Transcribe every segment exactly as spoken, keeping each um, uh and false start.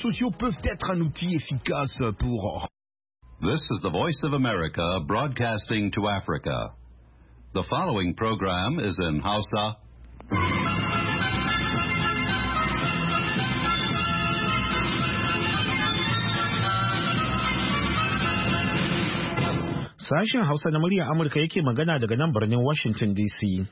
sociaux peuvent être un outil efficace pour... This is the Voice of America broadcasting to Africa. The following program is in Hausa. Sashen Hausa na muryar Amurka yake magana daga nan birnin Washington D C.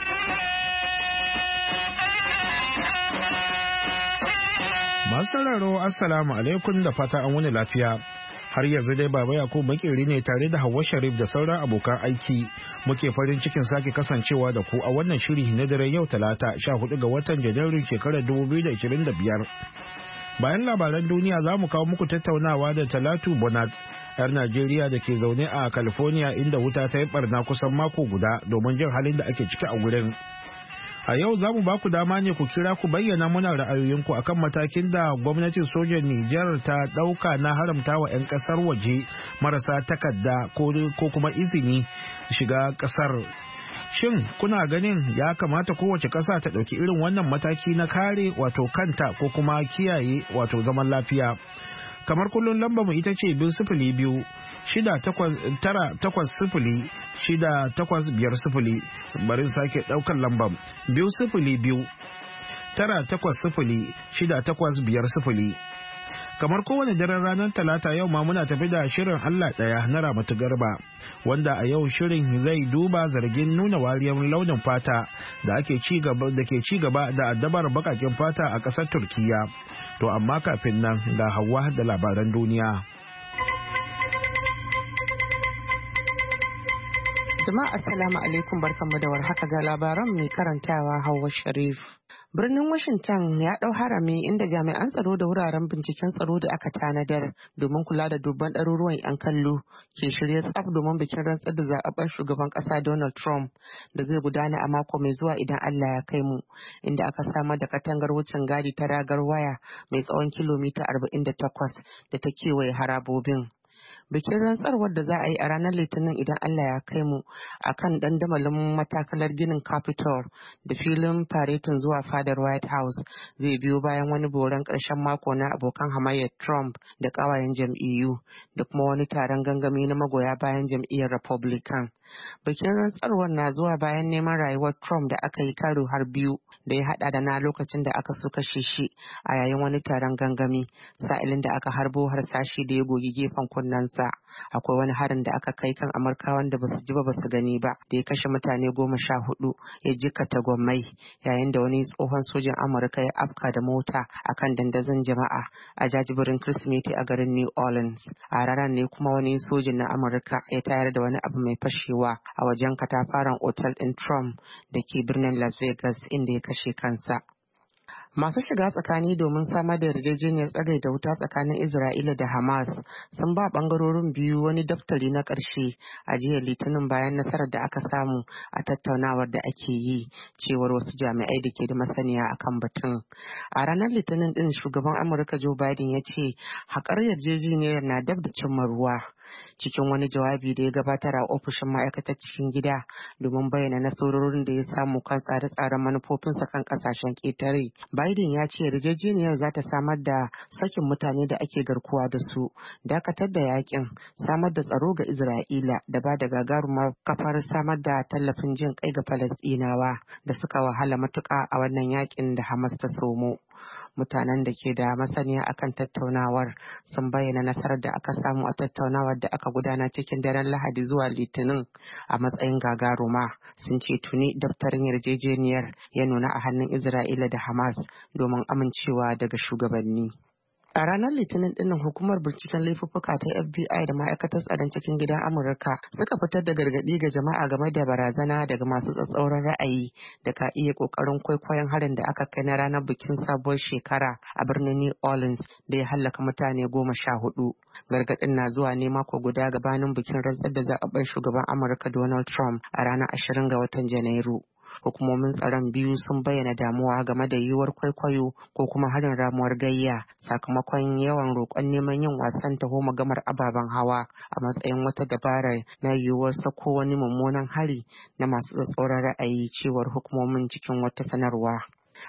Masu sauraro Assalamu alaikum da fata an wani lafiya. Har yanzu dai Baba Yakubu Makeri ne tare da Hauwa Sharif da sauran abokan aiki. Muke farin cikin sake kasancewa da ku a wannan shiri na dare yau Talata sha hudu ga watan Janairu shekarar dubu biyu da ashirin da biyar. Bayan labaran duniya za mu kawo muku tattaunawa da Talatu Bonat, 'yar Najeriya da ke zaune a California inda wuta ta yi barna kusan mako guda domin jin halin da ake ciki a wurin. A yau za mu ba ku dama ne ku kira ku bayyana muna ra'ayoyinku akan matakin da gwamnatin sojan Nijar ta ɗauka na haramta wa 'yan ƙasar waje marasa takarda ko kuma izini shiga ƙasar. Shin kuna ganin ya kamata kowace ƙasa ta ɗauki irin wannan mataki na kare wato kanta ko kuma kiyaye wato zaman lafiya? Kamar kullum lambar mu ita ce biyu sifili biyu shida takwas tara takwas sifili shida takwas biyar sifili. Bari sake ɗaukar lambar biyu sifili biyu tara takwas sifili shida takwas biyar sifili. Kamar kowane daren ranar Talata yau ma muna tafi da shirin Allah ɗaya na Ramatu Garba, wanda a yau shirin zai duba zargin nuna wariyar launin fata da ake ci gaba da ke ci gaba da addabar bakakin fata a ƙasar Turkiya. To amma kafin nan ga Hauwa da labaran duniya. Jama'a assalamu alaikum, barkanmu da warhaka, ga labaran mai karantawa Hauwa Sharif. Birnin Washington ya ɗau harami inda jami'an tsaro da wuraren binciken tsaro da aka tanadar domin kula da dubban ɗaruruwan 'yan kallo ke shirye tsaf domin bikin rantsar da zaɓaɓɓen shugaban ƙasa Donald Trump da zai gudana a mako mai zuwa idan Allah ya kai mu, inda aka samar da katangar wucin gadi ta ragar waya mai tsawon kilomita arba'in da takwas da ta kewaye harabobin. Bikin rantsarwar da za a yi a ranar Litinin idan Allah ya kai mu a kan dandamalin matakalar ginin Capitol da filin faretin zuwa fadar White House zai biyo bayan wani boron ƙarshen mako na abokan hamayyar Trump da ƙawayen jam'iyyu da kuma wani taron gangami na magoya bayan jam'iyyar Republican. Bikin rantsarwar na zuwa bayan neman rayuwar Trump da aka yi karo har biyu da ya hada da na lokacin da aka so kashe shi a yayin wani taron gangami, sa'ilin da aka harbo harsashi da ya gogi gefen kunnensa. Akwai wani harin da aka kai kan Amurkawan da basu ji ba basu gani ba da ya kashe mutane goma sha hudu ya jikkata gwammai, yayin da wani tsohon sojan Amurka ya afka da mota akan dandazon jama'a a jajibirin Kirsimeti a garin New Orleans. A ranar ne kuma wani sojin na Amurka ya tayar da wani abu mai fashewa a wajen katafaren otal ɗin Trump da ke birnin Las Vegas inda ya kashe kansa. Masu shiga tsakani domin samar da yarjejeniyar tsagaita wuta tsakanin Isra'ila da Hamas sun ba bangarorin biyu wani daftari na ƙarshe a jiya Litinin bayan nasarar da aka samu a tattaunawar da ake yi, cewar wasu jami'ai da ke da masaniya akan batun. A ranar Litinin din shugaban Amurka Joe Biden ya ce haƙar yarjejeniyar na dab da cimma ruwa. Cikin wani jawabi da ya gabatar a ofishin ma'aikatar cikin gida domin bayyana nasarorin da ya samu kan tsare-tsaren manufofinsa kan kasashen ƙetare, Biden ya ce yarjejeniyar za ta samar da sakin mutane da ake garkuwa da su, dakatar da yakin, samar da tsaro ga Isra'ila da ba da gagarumar kafar samar da tallafin jin kai ga Falasɗinawa da suka wahala matuƙa a wannan yakin da Hamas ta somo. Mutanen da ke da masaniya akan tattaunawar sun bayyana nasarar da aka samu a tattaunawar da aka gudana cikin daren Lahadi zuwa Litinin a matsayin gagaruma. Sun ce tuni daftarin yarjejeniyar ya nuna a hannun Isra'ila da Hamas domin amincewa daga shugabanni. A ranar Litinin dinnan hukumar binciken laifuffuka ta F B I da ma'aikatar tsaron cikin gidan Amurka suka fitar da gargaɗi ga jama'a game da barazana daga masu tsatsauran ra'ayi da ka iya ƙoƙarin kwaikwayon harin da aka kai na ranar bikin sabuwar shekara a birnin New Orleans da ya hallaka mutane goma sha hudu. Gargaɗin na zuwa ne mako guda gabanin bikin rantsar da zaɓaɓɓen shugaban Amurka Donald Trump a ranar ashirin ga watan Janairu. Hukumomin tsaron biyu sun bayyana damuwa game da yiwuwar kwaikwayo ko kuma harin ramuwar gayya sakamakon yawan roƙon neman yin wasan taho magamar ababen hawa a matsayin wata dabara na yiwuwar sako wani mummunan hari na masu tsatsauran ra'ayi, cewar hukumomin cikin wata sanarwa.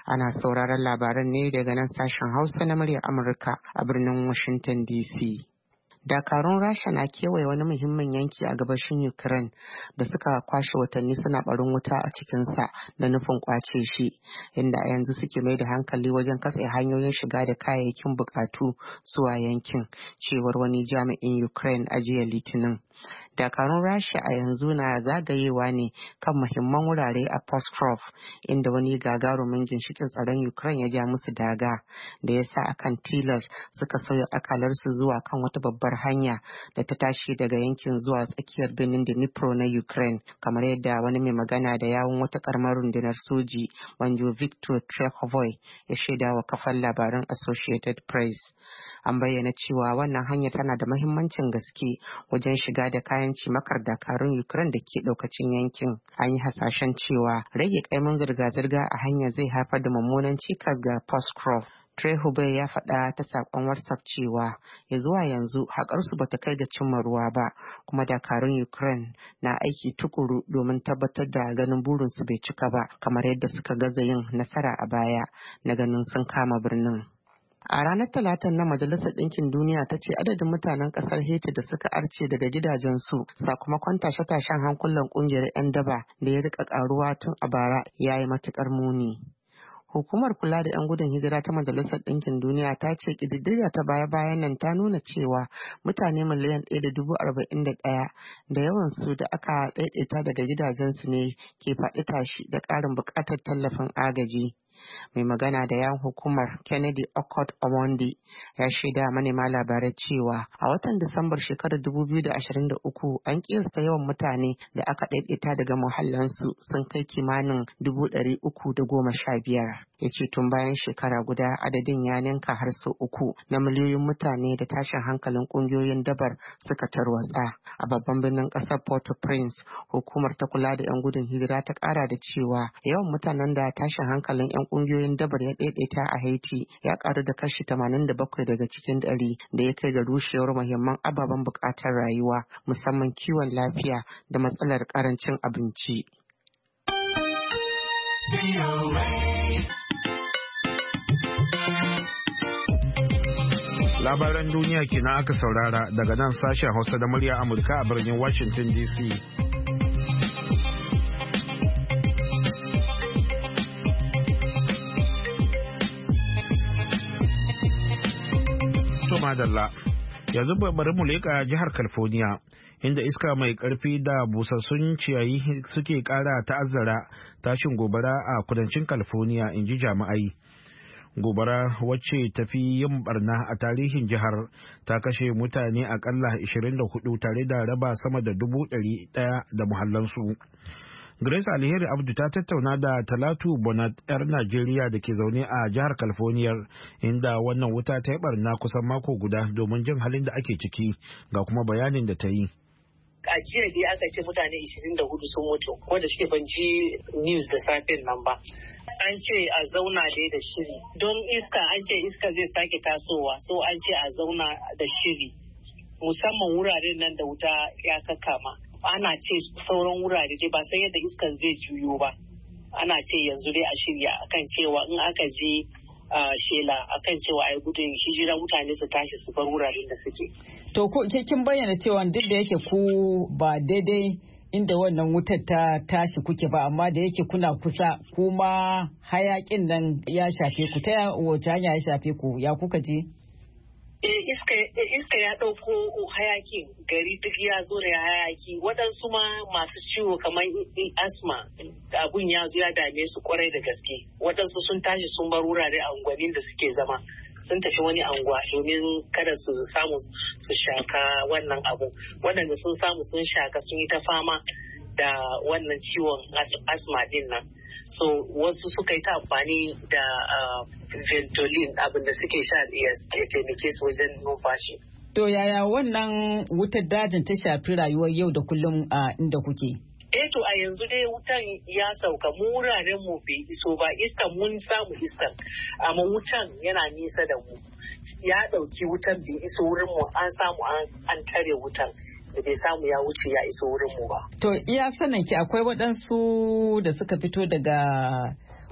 Ana sauraron labaran ne daga nan sashen Hausa na muryar Amurka a birnin Washington D C. Dakarun Rasha na kewaye wani muhimmin yanki a gabashin Ukraine da suka kwashe watanni suna barin wuta a cikinsa da nufin kwace shi, inda a yanzu suke mai da hankali wajen katse hanyoyin shiga da kayayyakin bukatu zuwa yankin, cewar wani jami'in Ukraine a jiya Litinin. Dakarun Rasha a yanzu na zagayewa ne kan muhimman wurare a Pskov, inda wani gagarumin ginshikin tsaron Ukraine ya ja musu daga, da ya sa akan tilas suka sauya akalarsu zuwa kan wata babbar hanya da ta tashi daga yankin zuwa tsakiyar birnin Dnipro na Ukraine, kamar yadda wani mai magana da yawun wata karamar rundunar soji, Manjo Victor Trekhovoy, ya shaida wa kafar labaran Associated Press. An bayyana cewa wannan hanya tana da mahimmancin gaske wajen shiga da kayan cimakar dakarun Ukraine da ke daukacin yankin. An yi hasashen cewa rage kaimin zirga-zirga a hanya zai haifar da mummunan cikas ga Pskov. Trehube ya faɗa ta saƙon WhatsApp cewa ya zuwa yanzu haƙarsu ba ta kai ga cimma ruwa ba, kuma dakarun Ukraine na aiki tukuru domin tabbatar da ganin burinsu bai cika ba, kamar yadda suka gaza yin nasara a baya na ganin sun kama birnin. A ranar Talatan na Majalisar Ɗinkin Duniya ta ce adadin mutanen ƙasar Haiti da suka arce daga gidajensu sakamakon tashe-tashen hankulan ƙungiyar 'yan daba da ya rika ƙaruwa tun a bara ya yi matuƙar muni. Hukumar kula da 'yan gudun hijira ta Majalisar Ɗinkin Duniya ta ce ƙididdiga ta baya-bayan nan ta nuna cewa mutane miliyan ɗaya da dubu arba'in da ɗaya da yawansu da aka ɗaiɗaita daga gidajensu ne ke faɗi tashi da ƙarin buƙatar tallafin agaji. Mai magana da yan hukumar Kennedy Okot Omondi ya shaida manema labarai cewa a watan Disambar shekarar dubu biyu da ashirin da uku an kiyasta yawan mutane da aka daidaita daga muhallansu sun kai kimanin dubu ɗari uku da goma sha biyar. Ya ce tun bayan shekara guda adadin ya ninka har sau uku na miliyoyin mutane da tashin hankalin kungiyoyin dabar suka tarwatsa. A babban birnin ƙasar Port-au-Prince, hukumar ta kula da 'yan gudun hijira ta ƙara da cewa yawan mutanen da tashin hankalin 'yan kungiyoyin dabar ya daidaita a Haiti ya karu da kashi tamanin da bakwai daga cikin ɗari, da ya kai ga rushewar muhimman ababen buƙatar rayuwa musamman kiwon lafiya da matsalar ƙarancin abinci. Labaran duniya kenan aka saurara daga nan sashen Hausa da murya Amurka a birnin Washington D C. Madalla. Yanzu bari mu leƙa jihar California, inda iska mai ƙarfi da busassun ciyayi suke ƙara ta'azzara tashin gobara a kudancin California, in ji jami'ai. Gobara wacce tafi yin barna a tarihin jihar ta kashe mutane akalla ashirin da hudu tare da raba sama da dubu ɗari ɗaya da muhallansu. Grace Alheri Abdu ta tattauna da Talatu Bonat 'yar Najeriya da ke zaune a jihar California, inda wannan wuta ta yi barna kusan mako guda, domin jin halin da ake ciki, ga kuma bayanin da ta yi. A jiya dai aka ce mutane ashirin da hudu sun mutu, wanda suke banci news da safen nan ba. An ce a zauna dai da shiri, don iska an ce iska zai sake tasowa, so an ce a zauna da shiri, musamman wuraren nan da wuta ya kakama. Ana ce sauran wurare dai ba sai yadda iskan zai juyo ba. Ana ce yanzu dai a shirya akan cewa in aka je shela akan cewa ai gudun hijira mutane su tashi su bar wuraren da suke. To ko kin bayyana cewa duk da yake ku ba daidai inda wannan wutar ta tashi kuke ba, amma da yake kuna kusa kuma hayakin nan ya shafe ku, ta wace hanya ya shafe ku, ya kuka je? Iska ya ɗauko hayakin gari duk ya zo da hayaki, waɗansu ma masu ciwo kamar asma abun ya zo ya dame su kwarai da gaske. Waɗansu sun tashi sun bar wurare a unguwannin da suke zama, sun tafi wani anguwa domin kada su samu su shaka wannan abu. Waɗanda sun samu sun shaka sun yi ta fama da wannan ciwon asma din nan. So wasu suka yi ta amfani da uh, Ventolin, abin da suke sha ya taimake su wajen numfashi. To yaya wannan wutar dajin ta shafi rayuwar yau da kullum a inda kuke? Eh to a yanzu dai wutan ya sauka, mu wuraren mu bai iso ba, iskan mun samu iskan, amma wutan yana nisa da mu. Ya ɗauki wutan bai iso wurin mu, an samu an tare wutan. Da bai samu ya wuce ya iso wurin mu ba. To iya sanin ki akwai waɗansu da suka fito daga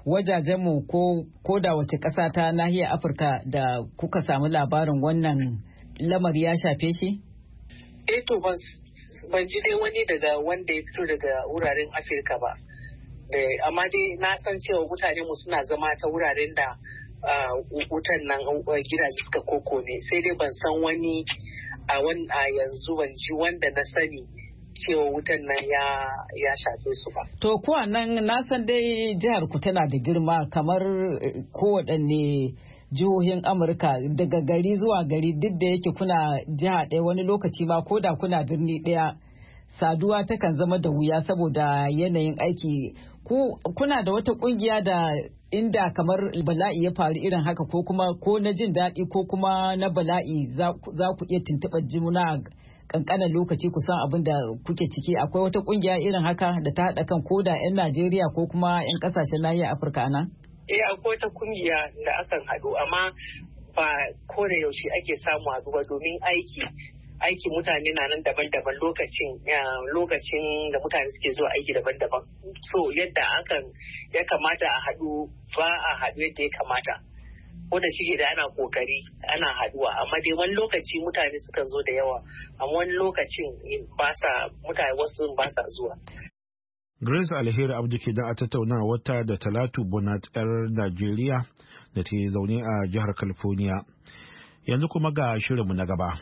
wajajenmu ko ko da wace ƙasa ta nahiyar Afirka da kuka samu labarin wannan lamari ya shafe shi? Eh to ban ji dai wani daga wanda ya fito daga wuraren Afirka ba. Amma dai na san cewa mutane mu suna zama ta wuraren da wutan nan gidaje suka koko ne, sai dai ban san wani a yanzu ban ji wanda na sani cewa wutan nan ya shafe su ba. To ko nan na san dai jihar ku tana da girma kamar kowaɗanne jihohin Amurka daga gari zuwa gari, duk da yake kuna jiha ɗaya wani lokaci ma ko da kuna birni ɗaya saduwa takan zama da wuya saboda yanayin aiki. Ku kuna da wata kungiya da inda kamar bala'i ya faru irin haka ko kuma ko na jin daɗi ko kuma na bala'i za ku iya tuntuɓar jimuna kankanan lokaci ku san abin da kuke ciki? Akwai wata kungiya irin haka da ta haɗa kan ko da 'yan Najeriya ko kuma 'yan ƙasashen nahiyar Afirka nan? Eh akwai wata kungiya da akan haɗu, amma ba ko da yaushe ake samu haɗu ba domin aiki aiki mutane na nan daban-daban lokacin lokacin da mutane suke zuwa aiki daban-daban, so yadda akan ya kamata a haɗu ba a haɗu yadda ya kamata, ko da shige da ana kokari ana haɗuwa, amma dai wani lokaci mutane sukan zo da yawa, amma wani lokacin ba sa mutane wasu ba sa zuwa. Grace Alheri Abdu ke da a tattauna wata da Talatu Bonat 'yar Najeriya da ke zaune a jihar California. Yanzu kuma ga shirinmu na gaba.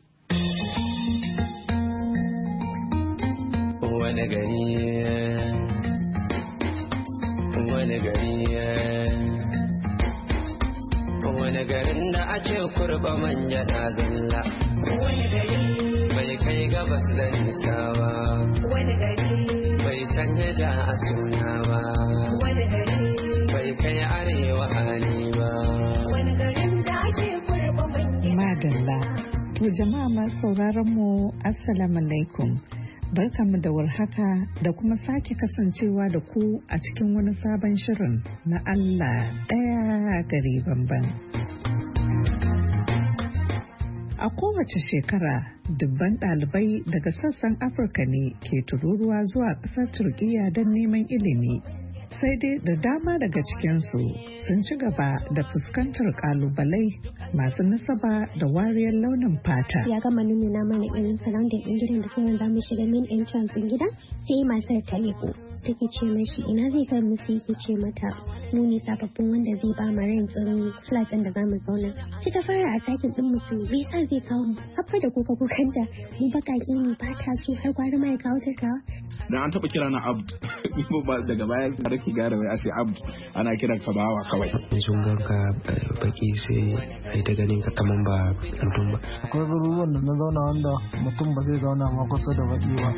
Wani gari wani gari wani garin da ake kurba manja na zalla, wani gari bai kai gabas da nisa ba, wani gari bai canja ja a suna ba, wani gari bai kai arewa hali ba, wani garin da ake kurba manja. Madalla, to jama'a masu sauraron mu assalamu alaikum. Barkanmu da warhaka da kuma sake kasancewa da ku a cikin wani sabon shirin na Allah ɗaya gari bamban. A kowace shekara, dubban ɗalibai daga sassan Afirka ne ke tururuwa zuwa ƙasar Turkiyya don neman ilimi. Sai dai da dama daga cikinsu sun ci gaba da fuskantar ƙalubalai masu nasaba da wariyar launin fata. Ya gama nuna mana irin surrounding ɗin gidan da kuma za mu shiga main entrance ɗin gidan, sai matar ta leko take ce mashi ina zai kai mu, sai yake ce mata nuni sababbin wanda zai ba mu rent ɗin flat ɗin da za mu zauna. Sai ta fara a sakin ɗin mutum bai sa zai kawo mu haɓɓa da kuka kukan da mu baƙaƙe ne fata su har gwara ma ya kawo tarkawa. Dan an taɓa kira na abd daga baya har ki gara wai ashe abd ana kiran ka bawa kawai. Sun ganka baki sai ai ta ganin ka kaman ba mutum ba. Akwai garuruwan da na zauna wanda mutum ba zai zauna ma kusa da baki ba.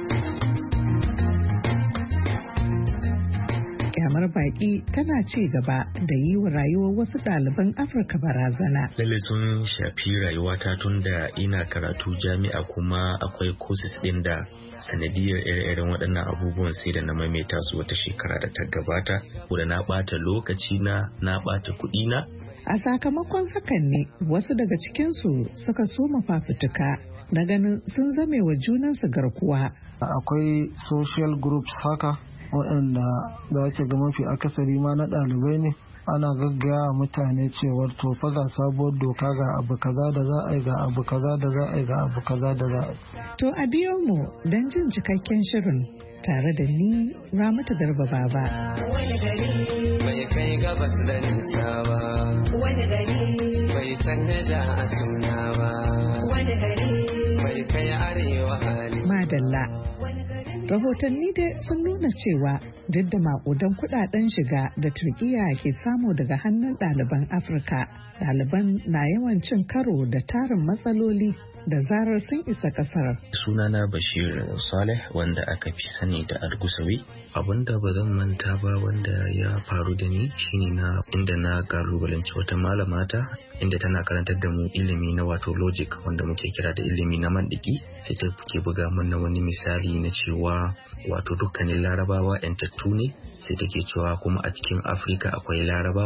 Kyamar baki tana ci gaba da yi wa rayuwar wasu ɗaliban Afirka barazana. Lalle sun shafi rayuwata tun da ina karatu jami'a, kuma akwai courses ɗin da sanadiyar ire-iren waɗannan abubuwan sai da na maimaita su wata shekara da ta gabata, da na ɓata lokaci na na ɓata kuɗi na. A sakamakon hakan ne wasu daga cikinsu suka soma fafutuka na ganin sun zame wa junansu garkuwa. Akwai social groups haka waɗanda za ki ga mafi akasari ma na ɗalibai ne, ana gaggaya mutane cewar to fa ga sabuwar doka ga abu kaza da za a yi ga abu kaza da za a yi ga abu kaza da za a yi. To a biyo mu don jin cikakken shirin tare da ni Ramatu Garba Baba. Wani gari bai kai gabas da nisa ba, wani gari bai canja a suna ba, wani gari bai kai arewa hali. Madalla. Rahotanni dai sun nuna cewa duk da makudan kudaden shiga da Turkiyya ke samu daga hannun ɗaliban Afirka, ɗaliban na yawan cin karo da tarin matsaloli da zarar sun isa kasar. Sunana Bashir Saleh, wanda aka fi sani da Argusawi. Abinda ba zan manta ba wanda ya faru da ni shine na inda na kalubalanci wata malamata inda tana karantar da mu ilimi na wato logic wanda muke kira da ilimi na mandiki, sai ta ke buga mana wani misali na cewa wato dukkanin larabawa yantattu ne, sai take cewa kuma a cikin Afirka akwai larabawa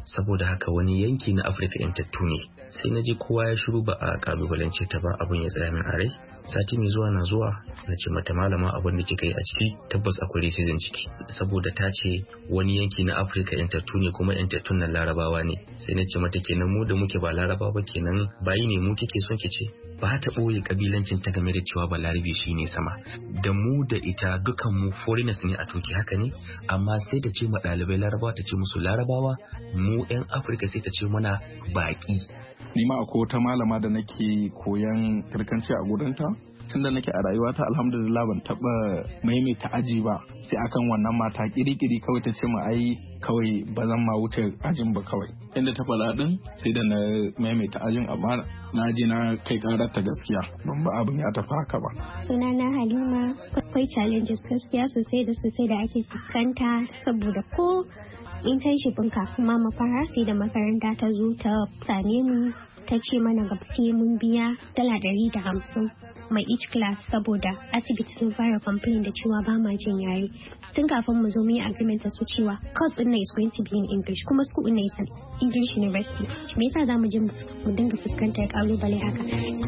saboda haka wani yanki na Afirka yantattu ne. Sai na ji kowa ya shiru ba a kalubalance ta ba, abun ya tsaya min a rai. Sati mai zuwa na zuwa na ce mata malama abin da kika yi a ciki tabbas akwai racism ciki, saboda ta ce wani yanki na Afirka yantattu ne kuma yantattun nan Larabawa ne. Sai na ce mata kenan mu da muke ba Larabawa ba kenan bayi ne mu kike so ki ce. Ba ta ɓoye kabilancin ta game da cewa Balarabe shi ne sama. Da mu da ita dukan mu foreigners ne a Turki, haka ne, amma sai ta ce ma ɗalibai Larabawa ta ce musu Larabawa, mu 'yan Afirka sai ta ce mana baƙi. Ni ma akwai wata malama da nake koyan Turkanci a gurinta. Tun da nake a rayuwata alhamdulillah ban taba maimaita aji ba, sai akan wannan mata kiri-kiri kawai ta ce ma ai kawai ba zan ma wuce ajin ba kawai. Inda ta faɗa din sai da na maimaita ajin, amma na je na kai karar ta gaskiya ban ba abin ya tafi haka ba. Sunana Halima. Akwai challenges gaskiya sosai da sosai da ake fuskanta, saboda ko internship kafin ma mafara sai da makaranta ta zo ta same mu ta ce mana gaba sai mun biya dala ɗari da hamsin mai each class, saboda asibiti sun fara complain da cewa ba ma jin yare. Tun kafin mu zo mu yi agreement da su cewa course din na is going to be in English, kuma school din na is an English university. Me yasa za mu je mu dinga fuskantar kalubale haka?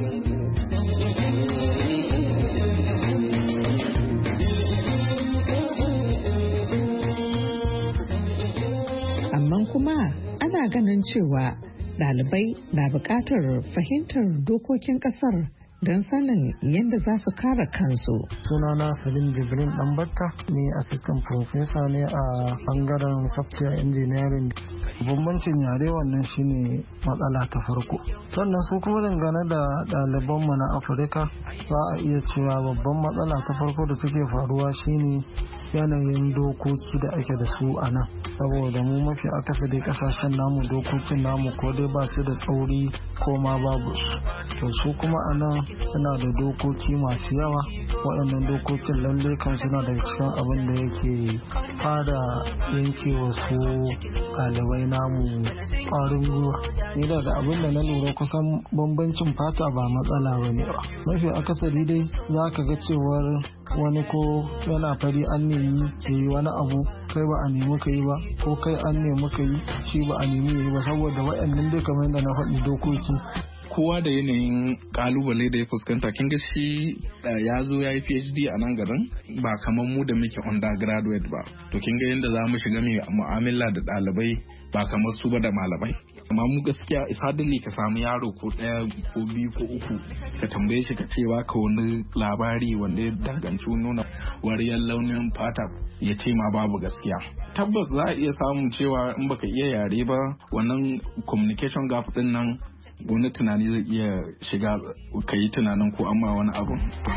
Amma kuma ana ganin cewa ɗalibai na buƙatar fahimtar dokokin ƙasar don sanin yadda za su kare kansu. Sunana Salim Jibrin Ɗanbatta, ni assistant professor ne a bangaren software engineering. Bambancin yare wannan shine matsala ta farko. Sannan su kuma dangane da ɗalibanmu na Afirka, za a iya cewa babban matsala ta farko da suke faruwa shine yanayin dokoki da ake da su a nan. Saboda mu mafi akasari kasashen namu dokokin namu ko dai ba su da tsauri ko ma babu su. To su kuma a nan suna da dokoki masu yawa, waɗannan dokokin lalle kan suna da cikin abin da yake fara yanke wasu ɗalibai namu ƙwarin gwiwa. Ni daga abin da na lura kusan bambancin fata ba matsala ba ne ba. Mafi akasari dai za ka ga cewar wani ko yana fari an nemi ya yi wani abu kai ba a nemi ka yi ba, ko kai an nemi ka yi shi ba a nemi ya yi ba, saboda waɗannan dai kamar yadda na faɗi dokoki. Kowa da yanayin kalubale da ya fuskanta. Kin ga shi ya zo ya yi PhD a nan garin, ba kamar mu da muke undergraduate ba. To kin ga yadda za mu shiga mai mu'amala da ɗalibai ba kamar su ba da malamai. Amma mu gaskiya ifadili ka samu yaro ko ɗaya ko biyu ko uku ka tambaye shi ka ce ka wani labari wanda ya danganci nuna wariyar launin fata, ya ce ma babu gaskiya. Tabbas za a iya samun cewa in baka iya yare ba, wannan communication gap din nan wani tunani zai iya shiga ka yi tunanin ko amma wani abu.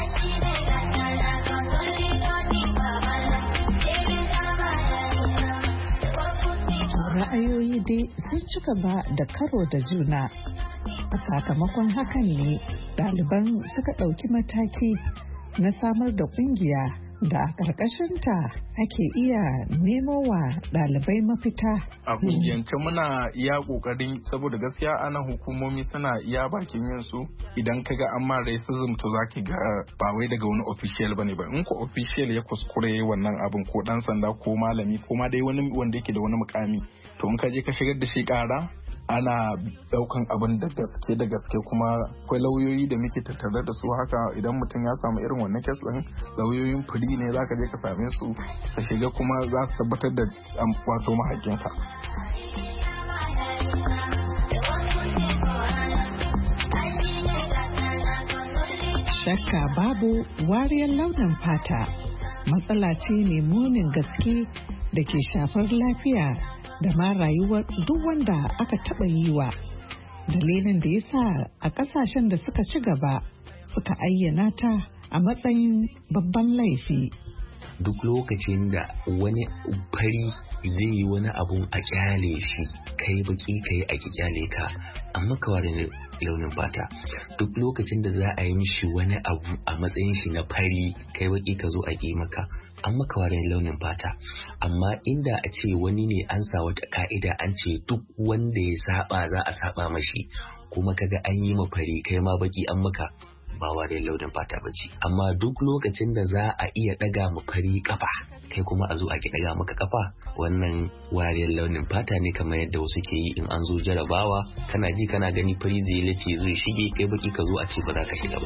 Ra'ayoyi dai sun ci gaba da karo da juna. A sakamakon hakan ne ɗaliban suka ɗauki mataki na samar da ƙungiya da a ƙarƙashinta ake iya nemo wa ɗalibai mafita. A ƙungiyance muna iya ƙoƙarin, saboda gaskiya ana hukumomi suna iya bakin yin su. Idan ka ga an ma racism to zaki ga ba wai daga wani official bane ba. In ko official ya kuskure wannan abin, ko ɗan sanda ko malami ko ma dai wani wanda yake da wani mukami, to in ka je ka shigar da shi ƙara, ana daukan abin da gaske da gaske. Kuma akwai lauyoyi da muke tattare da su haka, idan mutum ya samu irin wannan kes din, lauyoyin firi ne zaka je ka same su su shiga kuma za su tabbatar da wato mahaƙinka. Shakka babu, wariyar launin fata matsala ce mai munin gaske da ke shafar lafiya da ma rayuwar duk wanda aka taɓa yi wa. Dalilin da ya sa a ƙasashen da suka ci gaba suka ayyana ta a matsayin babban laifi. Duk lokacin da wani fari zai yi wani abu a kyale shi, kai baki kai a kyale ka, amma ka ware launin fata. Duk lokacin da za a yi mishi wani abu a matsayin shi na fari, kai baki ka zo a ki maka, amma ka ware launin fata. Amma inda a ce wani ne an sa wata ka'ida an ce duk wanda ya saba za a saba mashi, kuma kaga an yi ma fari kai ma baki an maka, ba wariyar launin fata ba ce. Amma duk lokacin da za a iya ɗaga mu fari kafa kai kuma a zo a ki ɗaga maka kafa, wannan wariyar launin fata ne kamar yadda wasu ke yi in an zo jarabawa kana ji kana gani fari zai lace zai shige kai baki ka zo a ce ba za ka shiga ba.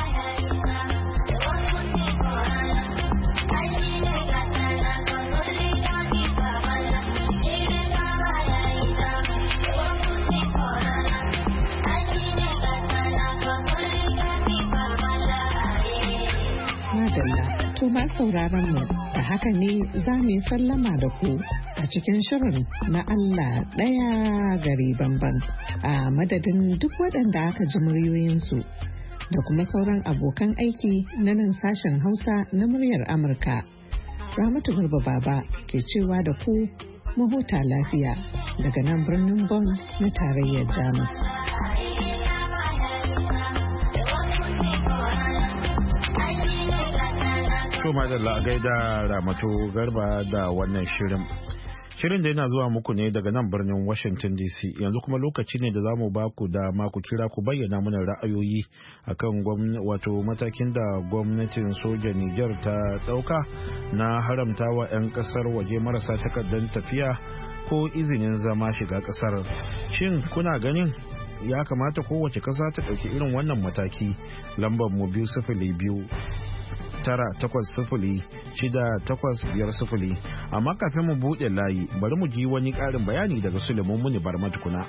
To ma sauraron mu da haka ne za mu yi sallama da ku a cikin shirin na Allah ɗaya gari banban a madadin duk waɗanda aka ji muryoyinsu da kuma sauran abokan aiki na nan sashen Hausa na muryar Amurka. Ramatu Garba Baba ke cewa da ku mu huta lafiya daga nan birnin Bonn na tarayyar Jamus. To madalla a gaida Ramatu Garba da wannan shirin. Shirin da yana zuwa muku ne daga nan birnin Washington D C. Yanzu kuma lokaci ne da za mu ba ku dama ku kira ku bayyana mana ra'ayoyi akan wato matakin da gwamnatin sojan Nijar ta ɗauka na haramtawa 'yan ƙasar waje marasa takardar tafiya ko izinin zama shiga ƙasar. Shin kuna ganin ya kamata kowace ƙasa ta ɗauki irin wannan mataki? Lambar mu biyu sifili biyu tara takwas sifili shida takwas biyar sifili. Amma kafin mu buɗe layi bari mu ji wani ƙarin bayani daga Suleiman Muni Barma tukuna.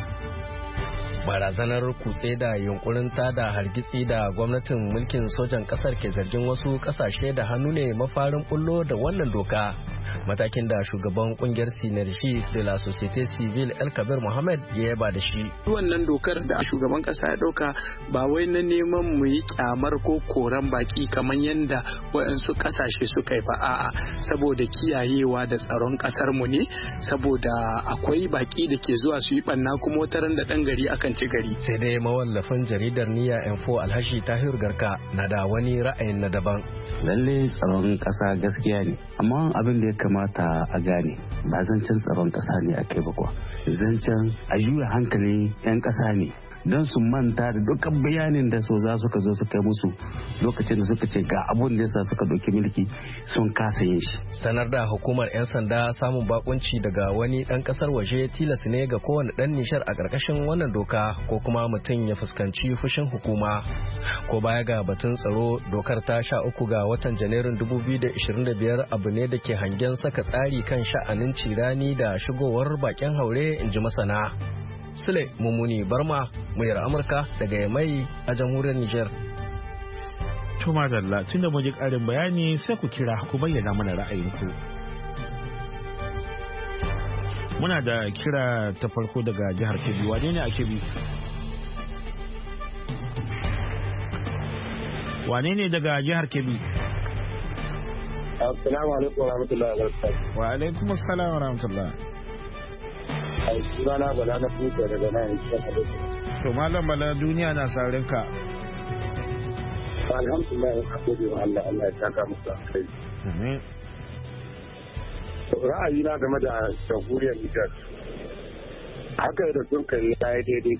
Barazanar kutse da yunkurin tada hargitsi da gwamnatin mulkin sojan kasar ke zargin wasu kasashe da hannu ne mafarin bullo da wannan doka. Matakin da shugaban kungiyar Synergie de la Société Civile El Kabir Mohamed ya yaba da shi. Wannan dokar da shugaban kasa ya dauka ba wai na neman mu yi kyamar ko koran baki kamar yadda waɗansu kasashe suka yi ba, a'a saboda kiyayewa da tsaron kasar mu ne, saboda akwai baki da ke zuwa su yi banna kuma wataran da dan gari akan ci gari. Sai dai mawallafin jaridar Niyya Info Alhashi Tahir Garka na da wani ra'ayin na daban. Lalle tsaron kasa gaskiya ne, amma abin da ya kamata a gane ba zancen tsaron kasa ne a kai ba kuwa, zancen a juya hankalin 'yan kasa ne don su manta da dukkan bayanin da so za suka zo suka musu lokacin da suka ce ga abun da yasa suka ɗauki mulki sun kasa yin shi. Sanar da hukumar 'yan sanda samun bakunci daga wani ɗan ƙasar waje tilas ne ga kowane ɗan nishar a ƙarƙashin wannan doka ko kuma mutum ya fuskanci fushin hukuma. Ko baya ga batun tsaro, dokar ta sha uku ga watan Janairun dubu biyu da ishirin da biyar abu ne da ke hangen saka tsari kan sha'anin cirani da shigowar bakin haure, in ji masana. Sule Mummuni Barma, muryar Amurka daga Yamai a jamhuriyar Nijar. To madalla, tun da ji ƙarin bayani sai ku kira ku bayyana mana ra'ayinku. Muna da kira ta farko daga jihar Kebbi. Wane ne a Kebbi? Wane ne daga jihar Kebbi? Assalamu alaikum wa rahmatullahi wa barakatuh. Wa alaikum assalam wa rahmatullahi. Sunana Bala na Fuka daga nan cikin Halittu. To Malam Bala, duniya na sarin ka. Alhamdulillah, ya gode wa Allah, Allah ya saka musu kai. Ra'ayi na game da jamhuriyar Nijar. Haka da sun kai ya yi daidai.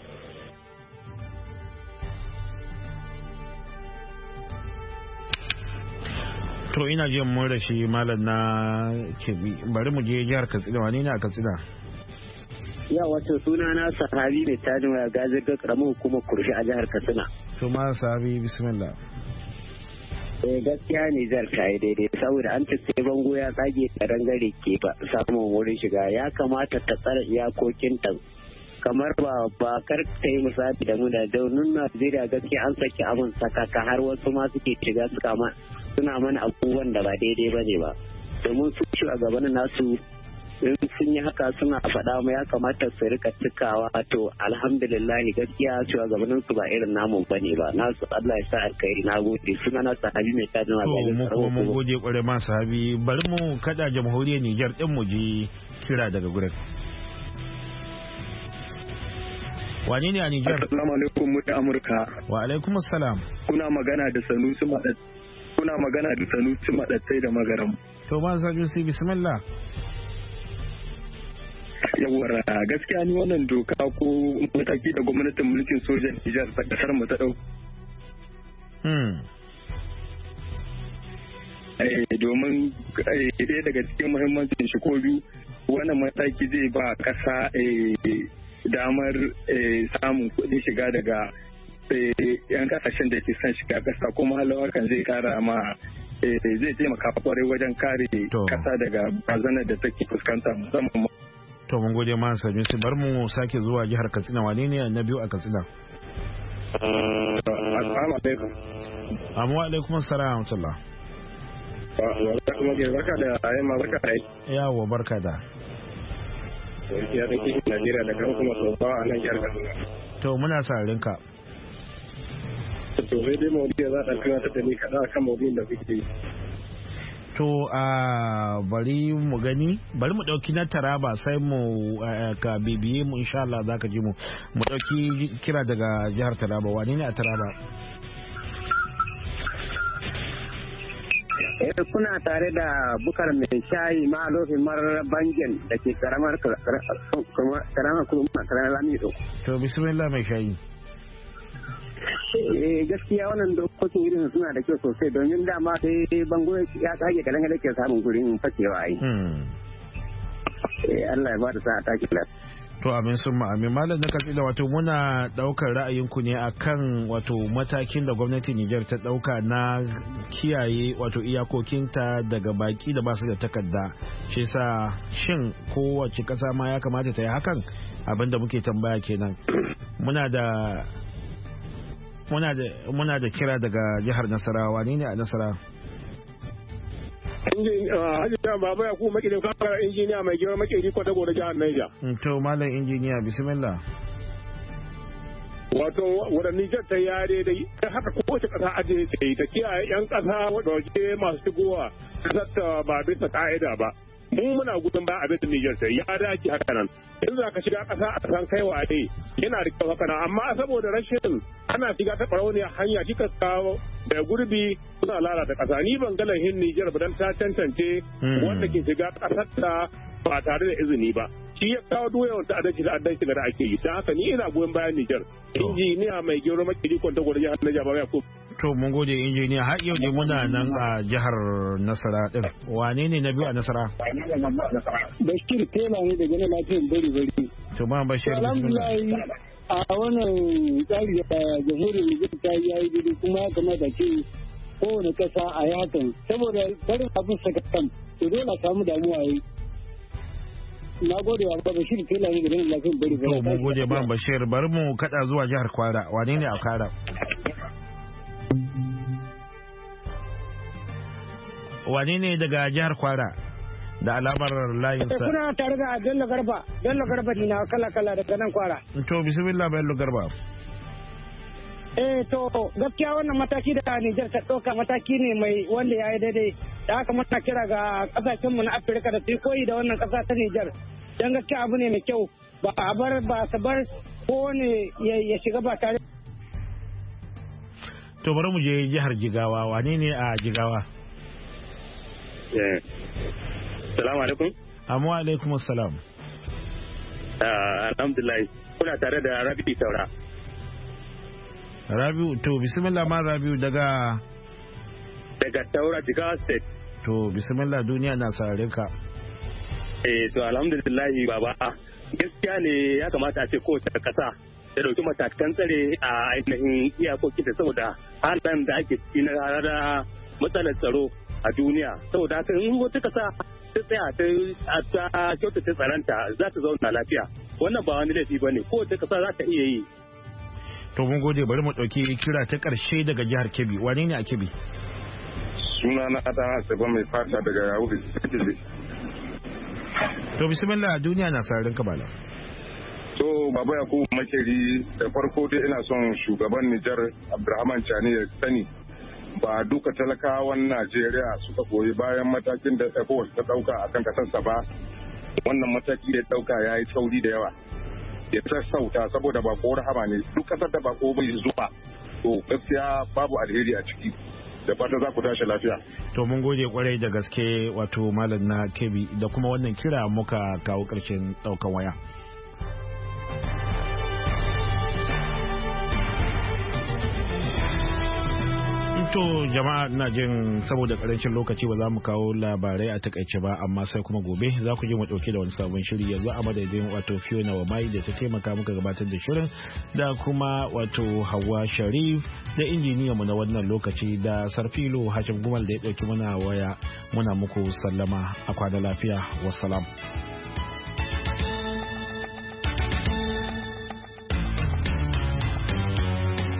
To ina jin mun rashi malam na Kebbi. Bari mu je jihar Katsina. Wane ne a Katsina? Ya wato suna na Sahabi ne ta jima gazir ga karamin hukumar Kurshi a jihar Katsina. To ma Sahabi, bismillah. Eh gaskiya ne zar ta yi daidai saboda an ce bango ya tsage karan gare ke ba samun wurin shiga, ya kamata ta tsara iyakokin ta kamar ba ba kar ta yi misali da mu da daunin Najeriya gaskiya an saki abin sakaka har wasu ma suke shiga suka ma suna mana abubuwan da ba daidai ba ne ba, domin su ci a gaban nasu in sun yi haka suna faɗa mu ya kamata su rika cikawa. To alhamdulillah gaskiya cewa gabanin su ba irin namun bane ba, nasu Allah ya sa alkhairi. Na gode. Suna na Sahabi mai tajin magana. To mu kuma mun gode kware ma Sahabi. Bari mu kada jamhuriyar Niger din mu ji kira daga gurin. Wane ne a Niger? Assalamu alaikum mu da Amurka. Wa alaikum assalam. Kuna magana da Sanusi Madat. Kuna magana da Sanusi Madatai da Magaram. To ba Sanusi, bismillah. Yawwa gaskiya ni wannan doka ko mataki da gwamnatin mulkin sojan Nijar ta kasar mu ta dau domin ɗaya daga cikin muhimmancin shi ko biyu wannan mataki zai ba ƙasa damar samun kuɗin shiga daga yan kasashen da ke son shiga ƙasa kuma halawa kan zai kara ma zai taimaka kwarai wajen kare ƙasa daga barazanar da take fuskanta musamman. To mun gode ma sami su bar mu sake zuwa jihar Katsina, wane ne na biyu a Katsina? Assalamu alaikum. Amma alaikum assalam wa rahmatullah. Barka da yamma, barka da yawo barka da. Ya da kishin Najeriya da kan kuma tsofa a nan jihar Kaduna. To muna sarin ka. To sai dai maudu'i za a ɗan ta ni kaɗan akan maudu'in da kuke. To a bari mu gani, bari mu ɗauki na Taraba sai mu ka bibiye mu insha Allah za ka ji mu. Mu ɗauki kira daga jihar Taraba, wani ne a Taraba? Eh, kuna tare da Bukar mai shayi malofin marar bangen da ke karamar karamar kuma karamar lamido. To bismillah mai shayi. Eh, gaskiya wannan dokokin irin suna da kyau sosai domin dama sai bango ya tsage kalan da ke samun gurin fakewa ai. Eh, Allah ya ba da sa'a take lafiya. To amin sun ma'amin malam na Katsina, wato muna daukar ra'ayinku ne akan wato matakin da gwamnatin Nijar ta dauka na kiyaye wato iyakokinta daga baki da basu da takarda. Shi yasa shin kowace kasa ma ya kamata ta yi hakan? Abinda muke tambaya kenan. Muna da muna da muna da kira daga jihar Nasarawa, ne ne a Nasarawa? Hajji Baba ya kuma makidin kakar injiniya mai girma makidi kwata gore jihar Niger. To malam injiniya bismillah. Wato wadda Nijar ta yare da ta haka kowace kasa ajiye ta yi ta kiyaye yan kasa wadda waje masu shigowa kasar ta ba bisa ka'ida ba. Mu muna gudun ba abin da Nijar ta ya dace haka nan. In za ka shiga kasa a san kai waye yana da kyau haka nan, amma saboda rashin ana shiga ta barauniyar hanya kika kawo da gurbi suna lalata kasa. Ni ban galan hin Nijar ba dan ta tantance wanda ke shiga kasar ta ba tare da izini ba. Shi ya kawo doyawan ta'addanci da addanci da ake yi. Ta haka ni ina goyon bayan Nijar. Injiniya mai gero makiri kwanta gwada jihar Nijar ba ya ko. To mun gode injiniya, har yau ne muna nan a jihar Nasara din. Wane ne na biyu a Nasara? Bashir Tela ne daga nan lafiyan bari bari. To ma Bashir bismillah. A wannan tsari da jamhuriyar Nijar ta yi yayi daidai kuma ya kamata ce kowane kasa a yi hakan saboda barin abin sakakan to dole a samu damuwa yi. Na gode wa Bashir Tela ne daga nan lafiyan bari bari. To mun gode ba Bashir, bari mu kada zuwa jihar Kwara. Wane ne a Kwara? Wane ne daga jihar Kwara da alamar layinsa? Kuna tare da Bello Garba, Bello Garba ne na kala kala daga nan Kwara. To bismillah Bello Garba. Eh to gaskiya wannan mataki da Nijar ta ɗauka mataki ne mai wanda ya yi daidai, da haka muna kira ga kasashenmu na Afirka da su koyi da wannan kasa ta Nijar. Dan gaskiya abu ne mai kyau, ba a bar ba a bar kowane ya shiga ba tare. To bari mu je jihar Jigawa, wane ne a Jigawa? Salamu alaikum. Amma alaikum salam. Alhamdulillah, kuna tare da Rabi'u Taura. Rabi'u, to bismillah ma Rabi'u daga daga Taura Jigawa State. To bismillah, duniya na saurare ka. Eh to alhamdulillah baba, gaskiya ne ya kamata a ce kowace kasa da dauki matakan tsare a ainihin iyakokinta saboda halin da ake ciki na da matsalar tsaro a duniya, saboda haka in wata kasa ta tsaya ta kyautata tsaranta za ta zauna lafiya. Wannan ba wani laifi ba ne, kowace kasa za ta iya yi. To mun gode, bari mu ɗauki kira ta ƙarshe daga jihar Kebbi. Wane ne a Kebbi? Suna na Adana Saba mai fata daga Yahudi. To bismillah, duniya na sararin kabala. To Baba Yakubu Makeri, da farko dai ina son shugaban Nijar Abdurrahman Chani ya sani ba duka talakawan Najeriya suka goyi bayan matakin da ECOWAS ta dauka akan kasarsa ba. Wannan mataki da ya dauka ya yi tsauri da yawa. Ya sassauta saboda bako rahama ne, duk kasar da bako bai zuwa to gaskiya babu alheri a ciki. Da fata za ku tashi lafiya. To mun gode kwarai da gaske wato malam na Kebbi, da kuma wannan kira muka kawo karshen daukan waya. To jama'a ina jin saboda karancin lokaci ba za mu kawo labarai a takaice ba amma sai kuma gobe za ku ji mu dauke da wani sabon shiri yanzu a madadin wato Fiona wa mai da ta taimaka muka gabatar da shirin da kuma wato Hauwa Sharif da injiniyanmu na wannan lokaci da Sarfilo Hashim Gumal da ya dauki mana waya muna muku sallama a kwana lafiya wassalam.